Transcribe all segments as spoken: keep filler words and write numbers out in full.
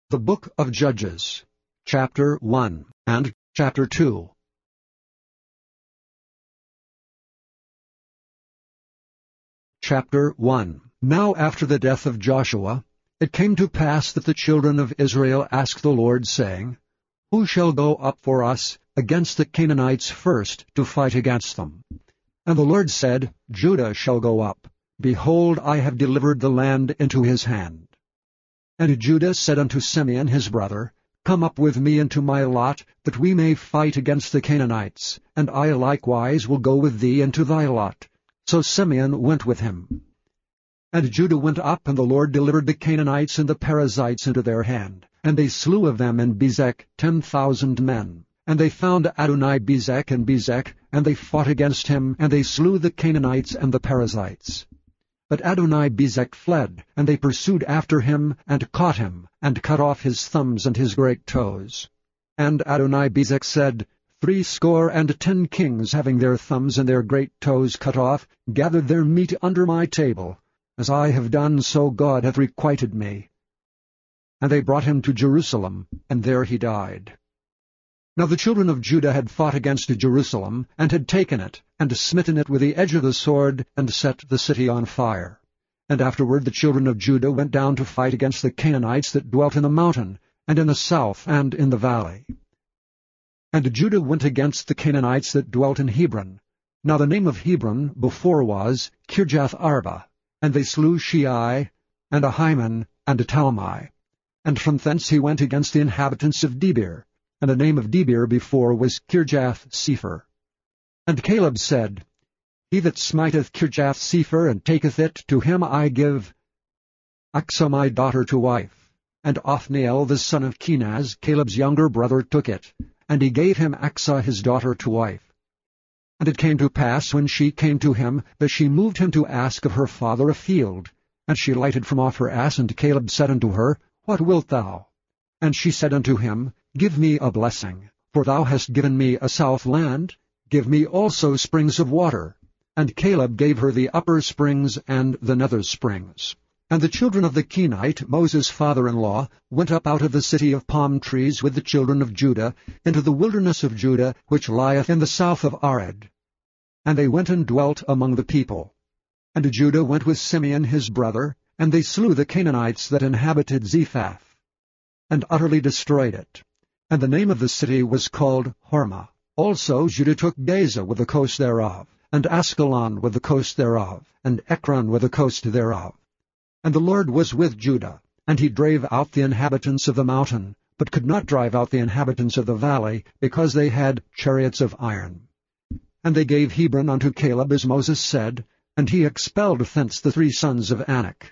The Book of Judges, Chapter one and Chapter two. Chapter one. Now after the death of Joshua, it came to pass that the children of Israel asked the Lord, saying, Who shall go up for us against the Canaanites first to fight against them? And the Lord said, Judah shall go up. Behold, I have delivered the land into his hand. And Judah said unto Simeon his brother, Come up with me into my lot, that we may fight against the Canaanites, and I likewise will go with thee into thy lot. So Simeon went with him. And Judah went up, and the Lord delivered the Canaanites and the Perizzites into their hand. And they slew of them in Bezek ten thousand men. And they found Adoni-Bezek in Bezek, and they fought against him, and they slew the Canaanites and the Perizzites. But Adoni-Bezek fled, and they pursued after him, and caught him, and cut off his thumbs and his great toes. And Adoni-Bezek said, Threescore and ten kings, having their thumbs and their great toes cut off, gathered their meat under my table. As I have done, so God hath requited me. And they brought him to Jerusalem, and there he died. Now the children of Judah had fought against Jerusalem, and had taken it, and smitten it with the edge of the sword, and set the city on fire. And afterward the children of Judah went down to fight against the Canaanites that dwelt in the mountain, and in the south, and in the valley. And Judah went against the Canaanites that dwelt in Hebron. Now the name of Hebron before was Kirjath-arba. And they slew Shei, and Ahiman, and Talmai. And from thence he went against the inhabitants of Debir. And the name of Debir before was Kirjath-Sepher. And Caleb said, He that smiteth Kirjath-Sepher, and taketh it, to him I give Achsah my daughter to wife. And Othniel the son of Kenaz, Caleb's younger brother, took it, and he gave him Achsah his daughter to wife. And it came to pass, when she came to him, that she moved him to ask of her father a field. And she lighted from off her ass, and Caleb said unto her, What wilt thou? And she said unto him, Give me a blessing, for thou hast given me a south land. Give me also springs of water. And Caleb gave her the upper springs and the nether springs. And the children of the Kenite, Moses' father-in-law, went up out of the city of palm trees with the children of Judah into the wilderness of Judah, which lieth in the south of Arad. And they went and dwelt among the people. And Judah went with Simeon his brother, and they slew the Canaanites that inhabited Zephath, and utterly destroyed it. And the name of the city was called Hormah. Also Judah took Gaza with the coast thereof, and Askelon with the coast thereof, and Ekron with the coast thereof. And the Lord was with Judah, and he drave out the inhabitants of the mountain, but could not drive out the inhabitants of the valley, because they had chariots of iron. And they gave Hebron unto Caleb, as Moses said, and he expelled thence the three sons of Anak.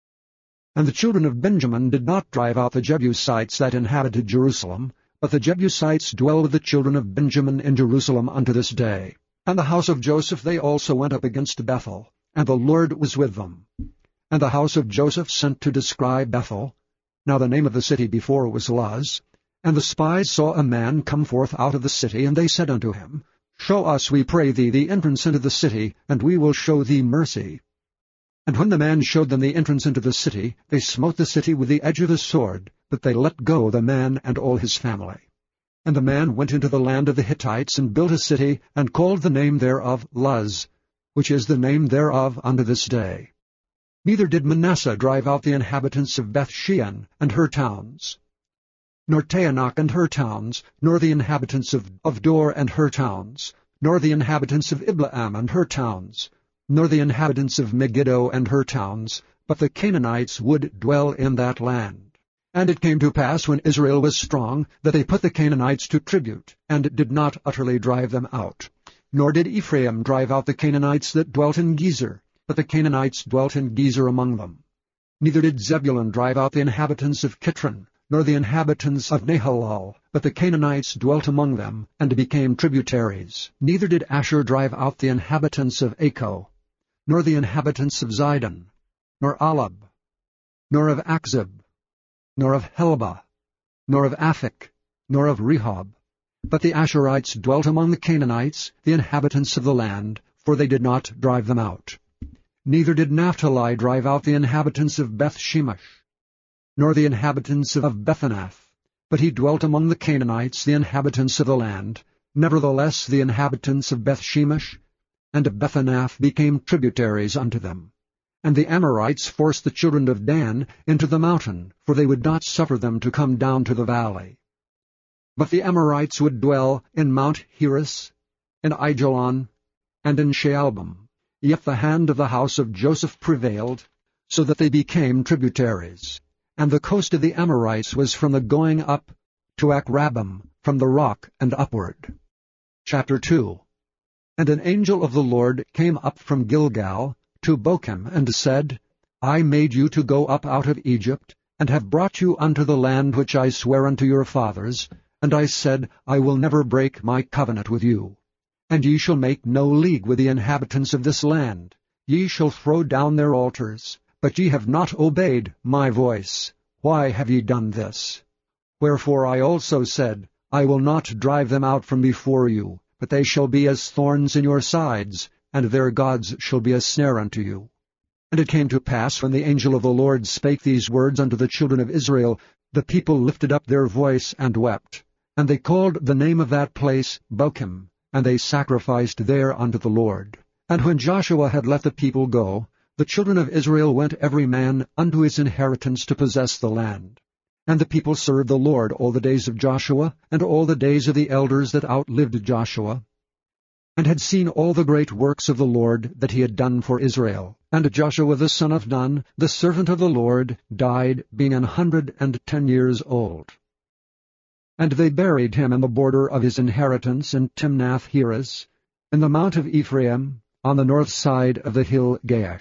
And the children of Benjamin did not drive out the Jebusites that inhabited Jerusalem, but the Jebusites dwell with the children of Benjamin in Jerusalem unto this day. And the house of Joseph they also went up against Bethel, and the Lord was with them. And the house of Joseph sent to descry Bethel. Now the name of the city before was Luz. And the spies saw a man come forth out of the city, and they said unto him, Show us, we pray thee, the entrance into the city, and we will show thee mercy. And when the man showed them the entrance into the city, they smote the city with the edge of the sword, but they let go the man and all his family. And the man went into the land of the Hittites, and built a city, and called the name thereof Luz, which is the name thereof unto this day. Neither did Manasseh drive out the inhabitants of Beth-shean and her towns, nor Taanach and her towns, nor the inhabitants of, of Dor and her towns, nor the inhabitants of Ibleam and her towns, nor the inhabitants of Megiddo and her towns, but the Canaanites would dwell in that land. And it came to pass, when Israel was strong, that they put the Canaanites to tribute, and did not utterly drive them out. Nor did Ephraim drive out the Canaanites that dwelt in Gezer, but the Canaanites dwelt in Gezer among them. Neither did Zebulun drive out the inhabitants of Kitron, nor the inhabitants of Nahalal, but the Canaanites dwelt among them, and became tributaries. Neither did Asher drive out the inhabitants of Acco, nor the inhabitants of Zidon, nor Alab, nor of Achzib, nor of Helba, nor of Aphik, nor of Rehob. But the Asherites dwelt among the Canaanites, the inhabitants of the land, for they did not drive them out. Neither did Naphtali drive out the inhabitants of Beth-shemesh, nor the inhabitants of Bethanath, but he dwelt among the Canaanites, the inhabitants of the land. Nevertheless the inhabitants of Bethshemesh and of Bethanath became tributaries unto them. And the Amorites forced the children of Dan into the mountain, for they would not suffer them to come down to the valley. But the Amorites would dwell in Mount Heres, in Aijalon, and in Shaalbim. Yet the hand of the house of Joseph prevailed, so that they became tributaries. And the coast of the Amorites was from the going up to Akrabim, from the rock and upward. Chapter two. And an angel of the Lord came up from Gilgal to Bochim, and said, I made you to go up out of Egypt, and have brought you unto the land which I sware unto your fathers. And I said, I will never break my covenant with you. And ye shall make no league with the inhabitants of this land. Ye shall throw down their altars, but ye have not obeyed my voice. Why have ye done this? Wherefore I also said, I will not drive them out from before you, but they shall be as thorns in your sides, and their gods shall be a snare unto you. And it came to pass, when the angel of the Lord spake these words unto the children of Israel, the people lifted up their voice and wept. And they called the name of that place Bochim, and they sacrificed there unto the Lord. And when Joshua had let the people go, the children of Israel went every man unto his inheritance to possess the land. And the people served the Lord all the days of Joshua, and all the days of the elders that outlived Joshua, and had seen all the great works of the Lord that he had done for Israel. And Joshua the son of Nun, the servant of the Lord, died, being an hundred and ten years old. And they buried him in the border of his inheritance in Timnath-Heres, in the mount of Ephraim, on the north side of the hill Gaash.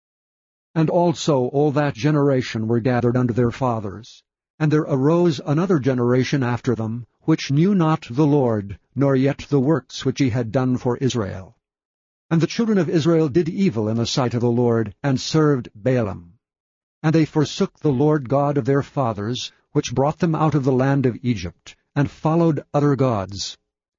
And also all that generation were gathered unto their fathers. And there arose another generation after them, which knew not the Lord, nor yet the works which he had done for Israel. And the children of Israel did evil in the sight of the Lord, and served Baalim. And they forsook the Lord God of their fathers, which brought them out of the land of Egypt, and followed other gods,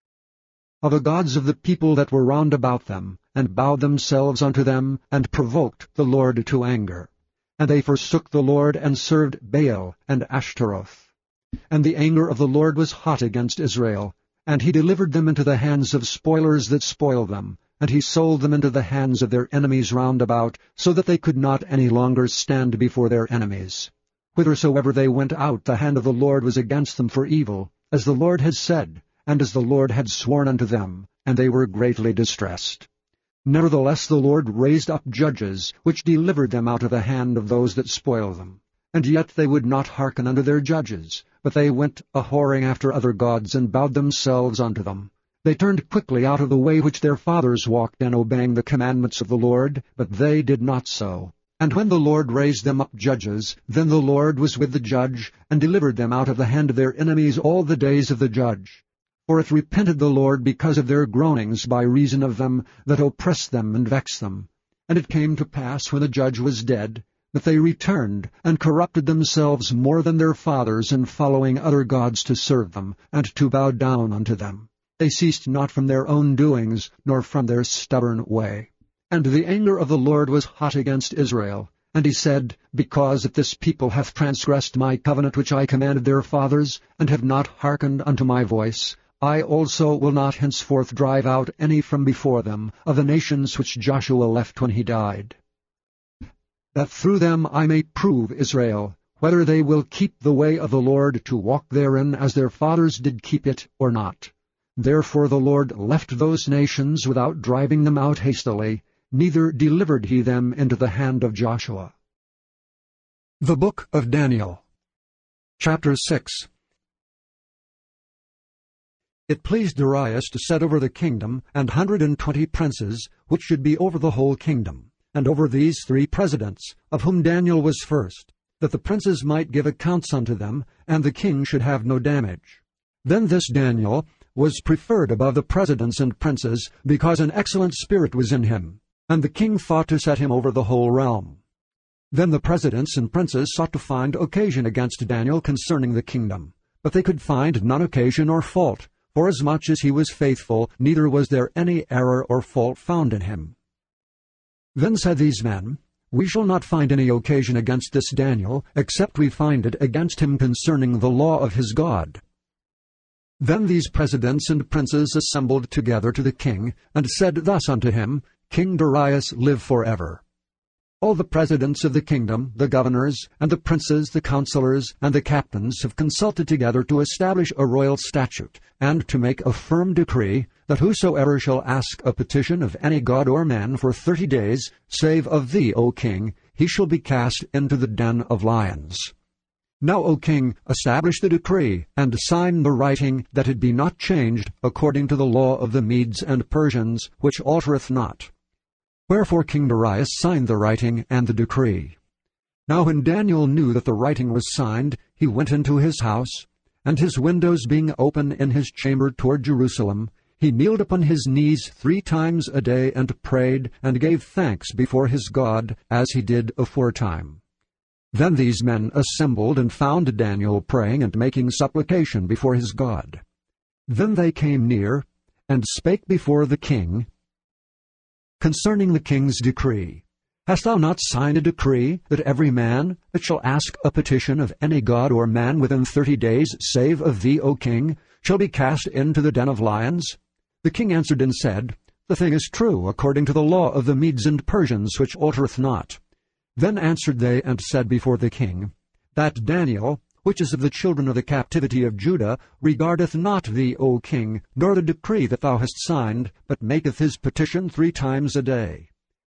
of the gods of the people that were round about them, and bowed themselves unto them, and provoked the Lord to anger. And they forsook the Lord, and served Baal and Ashtaroth. And the anger of the Lord was hot against Israel, and he delivered them into the hands of spoilers that spoiled them, and he sold them into the hands of their enemies round about, so that they could not any longer stand before their enemies. Whithersoever they went out, the hand of the Lord was against them for evil, as the Lord had said, and as the Lord had sworn unto them, and they were greatly distressed. Nevertheless the Lord raised up judges, which delivered them out of the hand of those that spoiled them. And yet they would not hearken unto their judges, but they went a-whoring after other gods, and bowed themselves unto them. They turned quickly out of the way which their fathers walked in, obeying the commandments of the Lord, but they did not so. And when the Lord raised them up judges, then the Lord was with the judge, and delivered them out of the hand of their enemies all the days of the judge. For it repented the Lord because of their groanings by reason of them that oppressed them and vexed them. And it came to pass, when the judge was dead, that they returned, and corrupted themselves more than their fathers, in following other gods to serve them, and to bow down unto them. They ceased not from their own doings, nor from their stubborn way. And the anger of the Lord was hot against Israel. And he said, Because that this people hath transgressed my covenant which I commanded their fathers, and have not hearkened unto my voice, I also will not henceforth drive out any from before them, of the nations which Joshua left when he died, that through them I may prove Israel, whether they will keep the way of the Lord to walk therein as their fathers did keep it, or not. Therefore the Lord left those nations without driving them out hastily, neither delivered he them into the hand of Joshua. The Book of Daniel, Chapter six. It pleased Darius to set over the kingdom an hundred and twenty princes, which should be over the whole kingdom, and over these three presidents, of whom Daniel was first, that the princes might give accounts unto them, and the king should have no damage. Then this Daniel was preferred above the presidents and princes, because an excellent spirit was in him, and the king thought to set him over the whole realm. Then the presidents and princes sought to find occasion against Daniel concerning the kingdom, but they could find none occasion or fault, forasmuch as he was faithful, neither was there any error or fault found in him. Then said these men, We shall not find any occasion against this Daniel, except we find it against him concerning the law of his God." Then these presidents and princes assembled together to the king, and said thus unto him, "King Darius, live forever. All the presidents of the kingdom, the governors, and the princes, the counselors, and the captains have consulted together to establish a royal statute, and to make a firm decree, that whosoever shall ask a petition of any god or man for thirty days, save of thee, O king, he shall be cast into the den of lions. Now, O king, establish the decree, and sign the writing, that it be not changed, according to the law of the Medes and Persians, which altereth not." Wherefore King Darius signed the writing and the decree. Now when Daniel knew that the writing was signed, he went into his house, and his windows being open in his chamber toward Jerusalem, he kneeled upon his knees three times a day, and prayed, and gave thanks before his God, as he did aforetime. Then these men assembled, and found Daniel praying and making supplication before his God. Then they came near, and spake before the king concerning the king's decree. "Hast thou not signed a decree, that every man that shall ask a petition of any god or man within thirty days, save of thee, O king, shall be cast into the den of lions?" The king answered and said, "The thing is true, according to the law of the Medes and Persians, which altereth not." Then answered they and said before the king, "That Daniel, which is of the children of the captivity of Judah, regardeth not thee, O king, nor the decree that thou hast signed, but maketh his petition three times a day."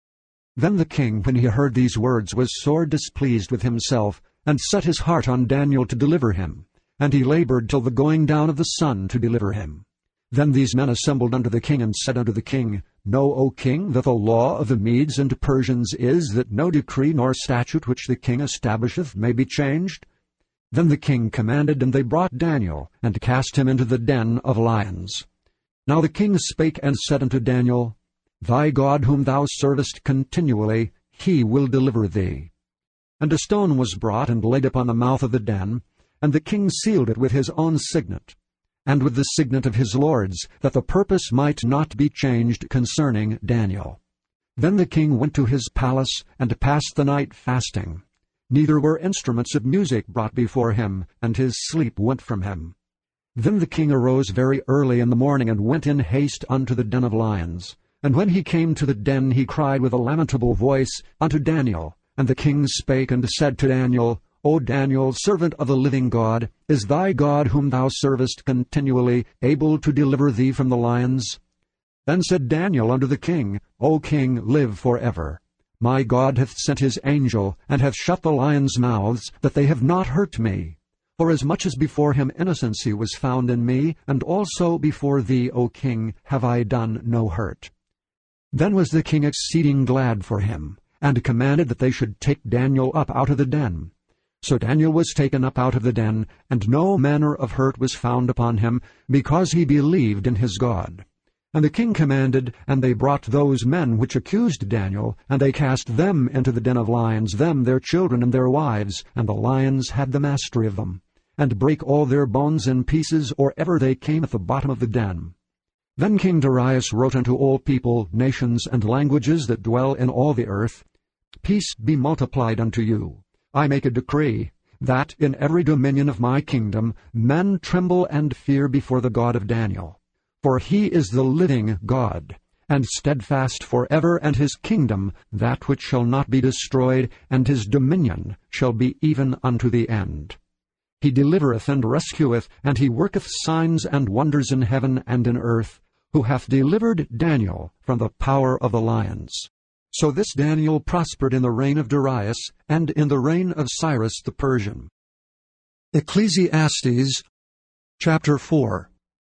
Then the king, when he heard these words, was sore displeased with himself, and set his heart on Daniel to deliver him. And he labored till the going down of the sun to deliver him. Then these men assembled unto the king, and said unto the king, "Know, O king, that the law of the Medes and Persians is, that no decree nor statute which the king establisheth may be changed." Then the king commanded, and they brought Daniel, and cast him into the den of lions. Now the king spake and said unto Daniel, "Thy God whom thou servest continually, he will deliver thee." And a stone was brought, and laid upon the mouth of the den, and the king sealed it with his own signet, and with the signet of his lords, that the purpose might not be changed concerning Daniel. Then the king went to his palace, and passed the night fasting. Neither were instruments of music brought before him, and his sleep went from him. Then the king arose very early in the morning, and went in haste unto the den of lions. And when he came to the den, he cried with a lamentable voice unto Daniel. And the king spake and said to Daniel, "O Daniel, servant of the living God, is thy God whom thou servest continually able to deliver thee from the lions?" Then said Daniel unto the king, "O king, live forever. My God hath sent his angel, and hath shut the lions' mouths, that they have not hurt me. Forasmuch as before him innocency was found in me, and also before thee, O king, have I done no hurt." Then was the king exceeding glad for him, and commanded that they should take Daniel up out of the den. So Daniel was taken up out of the den, and no manner of hurt was found upon him, because he believed in his God. And the king commanded, and they brought those men which accused Daniel, and they cast them into the den of lions, them, their children, and their wives, and the lions had the mastery of them, and brake all their bones in pieces, or ever they came at the bottom of the den. Then King Darius wrote unto all people, nations, and languages that dwell in all the earth, Peace be multiplied unto you. I make a decree, that in every dominion of my kingdom men tremble and fear before the God of Daniel. For he is the living God, and steadfast forever, and his kingdom that which shall not be destroyed, and his dominion shall be even unto the end. He delivereth and rescueth, and he worketh signs and wonders in heaven and in earth, who hath delivered Daniel from the power of the lions. So this Daniel prospered in the reign of Darius, and in the reign of Cyrus the Persian. Ecclesiastes chapter four.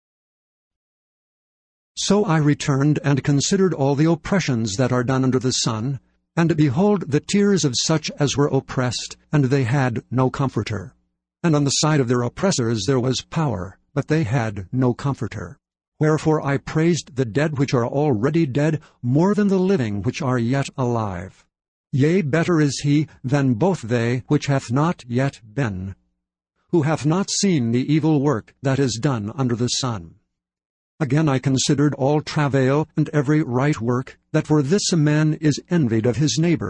So I returned and considered all the oppressions that are done under the sun, and behold, the tears of such as were oppressed, and they had no comforter. And on the side of their oppressors there was power, but they had no comforter. Wherefore I praised the dead which are already dead more than the living which are yet alive. Yea, better is he than both they which hath not yet been, who hath not seen the evil work that is done under the sun. Again I considered all travail and every right work, that for this a man is envied of his neighbor.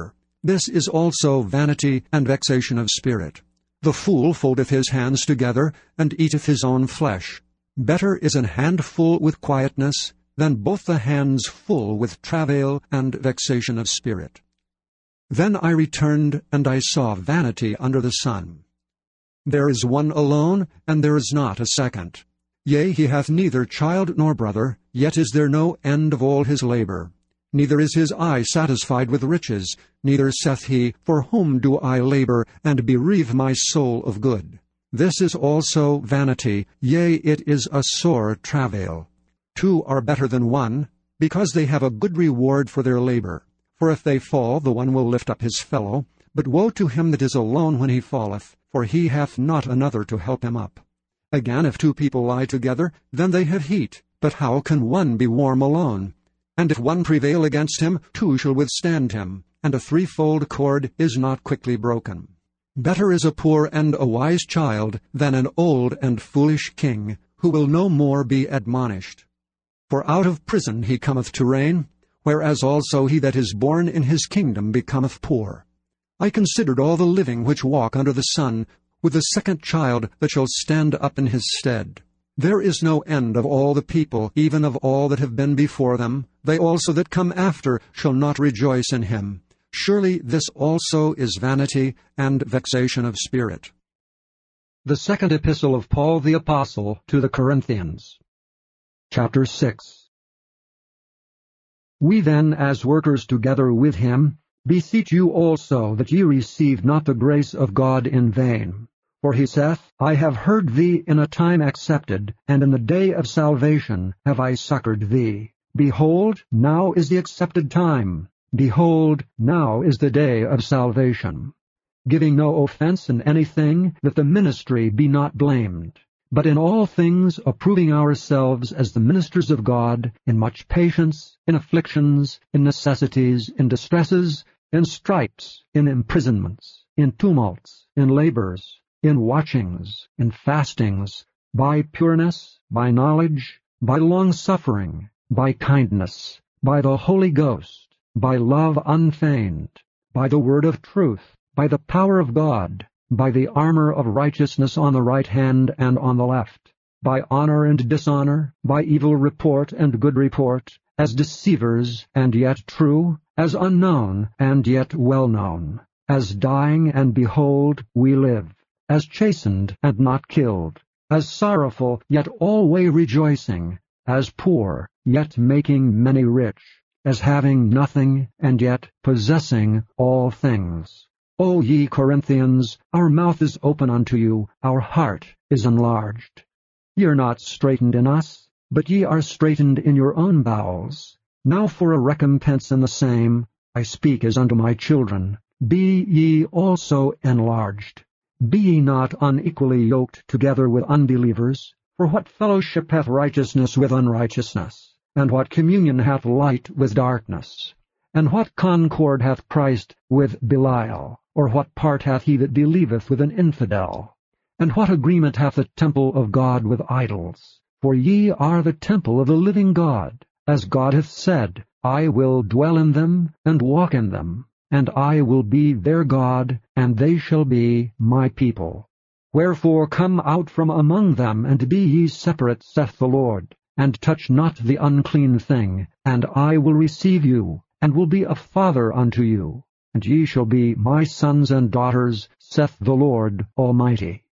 This is also vanity and vexation of spirit. The fool foldeth his hands together, and eateth his own flesh. Better is an handful with quietness, than both the hands full with travail and vexation of spirit. Then I returned, and I saw vanity under the sun. There is one alone, and there is not a second. Yea, he hath neither child nor brother, yet is there no end of all his labor. Neither is his eye satisfied with riches, neither saith he, For whom do I labor, and bereave my soul of good? This is also vanity, yea, it is a sore travail. Two are better than one, because they have a good reward for their labor. For if they fall, the one will lift up his fellow. But woe to him that is alone when he falleth, for he hath not another to help him up. Again, if two people lie together, then they have heat. But how can one be warm alone? And if one prevail against him, two shall withstand him, and a threefold cord is not quickly broken. Better is a poor and a wise child than an old and foolish king, who will no more be admonished. For out of prison he cometh to reign, whereas also he that is born in his kingdom becometh poor. I considered all the living which walk under the sun, with the second child that shall stand up in his stead. There is no end of all the people, even of all that have been before them. They also that come after shall not rejoice in him. Surely this also is vanity and vexation of spirit. The second epistle of Paul the Apostle to the Corinthians. Chapter six. We then, as workers together with him, beseech you also that ye receive not the grace of God in vain. For he saith, I have heard thee in a time accepted, and in the day of salvation have I succored thee. Behold, now is the accepted time. Behold, now is the day of salvation. Giving no offense in anything, that the ministry be not blamed. But in all things approving ourselves as the ministers of God, in much patience, in afflictions, in necessities, in distresses, in stripes, in imprisonments, in tumults, in labors, in watchings, in fastings, by pureness, by knowledge, by long-suffering, by kindness, by the Holy Ghost, by love unfeigned, by the word of truth, by the power of God, by the armor of righteousness on the right hand and on the left, by honor and dishonor, by evil report and good report, as deceivers and yet true, as unknown and yet well known, as dying and behold we live, as chastened and not killed, as sorrowful yet alway rejoicing, as poor yet making many rich, as having nothing and yet possessing all things. O ye Corinthians, our mouth is open unto you, our heart is enlarged. Ye are not straitened in us, but ye are straitened in your own bowels. Now for a recompense in the same, I speak as unto my children, be ye also enlarged. Be ye not unequally yoked together with unbelievers? For what fellowship hath righteousness with unrighteousness? And what communion hath light with darkness? And what concord hath Christ with Belial? Or what part hath he that believeth with an infidel? And what agreement hath the temple of God with idols? For ye are the temple of the living God. As God hath said, I will dwell in them, and walk in them, and I will be their God, and they shall be my people. Wherefore come out from among them, and be ye separate, saith the Lord, and touch not the unclean thing, and I will receive you, and will be a father unto you, and ye shall be my sons and daughters, saith the Lord Almighty.